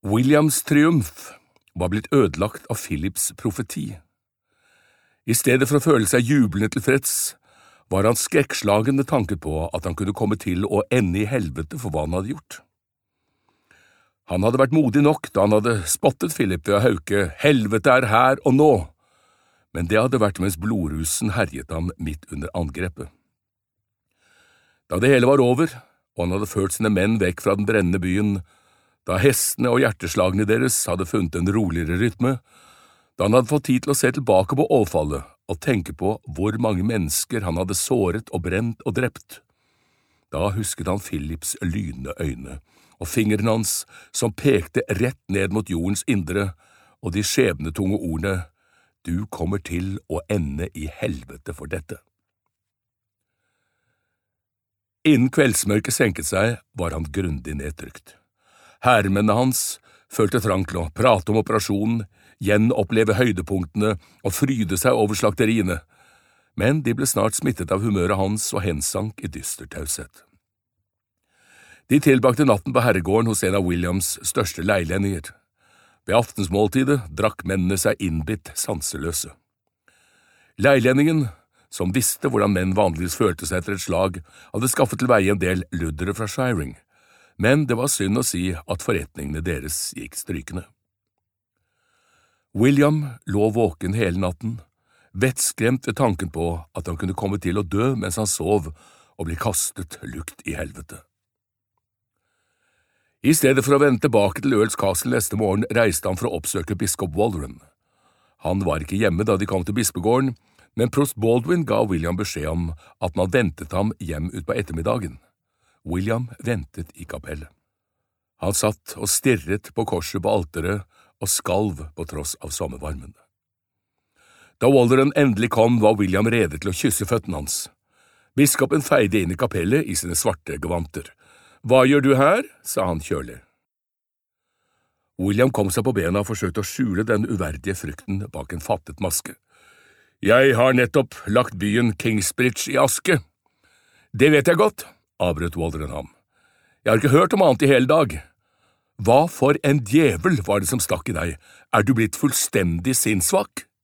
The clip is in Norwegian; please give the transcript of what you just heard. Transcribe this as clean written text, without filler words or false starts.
Williams triumf var blitt ødelagt av Philips profeti. I stedet for å føle seg jublende tilfreds, var han skrekkslagen med tanke på at han kunne komme til å ende i helvete for hva han hadde gjort. Han hadde vært modig nok da han hadde spottet Philip ved å hauke «Helvete er her og nå», men det hadde vært mens blodrusen herjet ham midt under angrepet. Da det hele var over, og han hadde ført sine menn vekk fra den brennende byen, da hestene og hjerteslagene deres hadde funnet en roligere rytme, da han hadde fått tid til å se tilbake på overfallet og tenke på hvor mange mennesker han hadde såret og brent og drept, da husket han Philips lynende øyne og fingeren hans som pekte rett ned mot jordens indre, og de skjebnetunge ordene «Du kommer til å ende i helvete for dette». Innen kveldsmørket senket seg, var han grundig nedtrykt. Hærmennene hans følte trang til å prate om operasjonen, gjenoppleve høydepunktene og fryde seg over slakteriene, men de ble snart smittet av humøret hans og hensank i dyster taushet. De tilbrakte natten på herregården hos en av Williams største leilendinger. Ved aftensmåltidet drakk mennene seg innbitt sanseløse. Leilendingen, som visste hvordan menn vanligvis følte seg etter et slag, hadde skaffet til veie en del luddere fra Shiring, men det var synd å si at forretningene deres gikk strykende. William lå våken hele natten, vettskremt ved tanken på at han kunne komme til å dø mens han sov og bli kastet lukt i helvete. I stedet for å vende tilbake til Earls Castle neste morgen reiste han for å oppsøke biskop Waldron. Han var ikke hjemme da de kom til bispegården, men prost Baldwin ga William beskjed om at man ventet ham hjem ut på ettermiddagen. William ventet i kapellet. Han satt og stirret på korset på alteret og skalv på tross av sommervarmen. Da Waldron endelig kom, var William rede til å kysse føttene hans. Biskopen feide inn i kapellet i sine svarte gevanter. «Hva gjør du her?» sa han kjølig. William kom seg på bena og forsøkte å skjule den uverdige frykten bak en fattet maske. «Jeg har nettopp lagt byen Kingsbridge i aske.» «Det vet jeg godt», avbrøt Waldron ham. «Jeg har ikke hørt om annet i hele dag. Hva for en djevel var det som stakk i deg? Er du blitt fullstendig sinnssvak?»